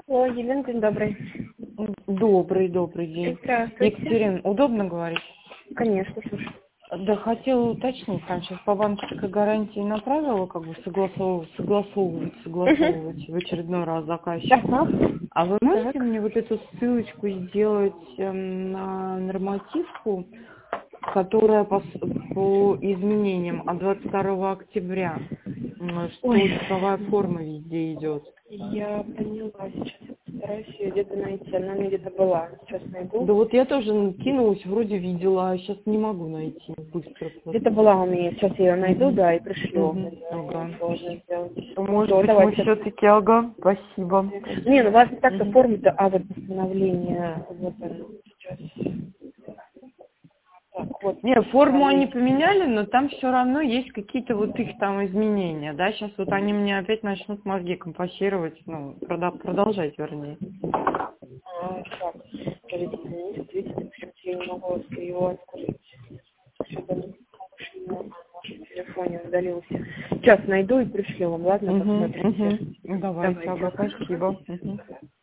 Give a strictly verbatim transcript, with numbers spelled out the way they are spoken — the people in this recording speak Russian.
О, Елена, день добрый. Добрый, добрый день. Здравствуйте. Екатерина, удобно говорить? Конечно, слушай. Да, хотела уточнить, там сейчас по банковской гарантии направила, как бы согласовывать, согласовывать, согласовывать в очередной раз заказчик. Ага. А вы можете Так. мне вот эту ссылочку сделать эм, на нормативку, которая по, с- по изменениям от двадцать второго октября, м, что Ой. цифровая форма везде идет? Я поняла, сейчас я постараюсь ее где-то найти. Она у меня где-то была. Сейчас найду. Да вот я тоже кинулась, вроде видела, а сейчас не могу найти быстро Где-то просто. была у меня. Сейчас я ее найду, Угу. да, и пришлю. Угу. Это Ага. сложно сделать. Может Все, быть, мы давайте. все-таки, ага, спасибо. Не, ну важно так-то Мгм. форма-то, а вот постановление, вот оно сейчас. Так, вот. Не, форму они Формы. поменяли, но там все равно есть какие-то вот их там изменения, да, сейчас вот они мне опять начнут мозги компенсировать, ну, прода- продолжать, вернее. А, так, скажите, извините, видите, почему я не могу его открыть. Что-то в телефоне удалился. Сейчас найду и пришлю вам, ладно, Угу, посмотрите. угу. Давайте, Давайте. ага, спасибо. Мгм.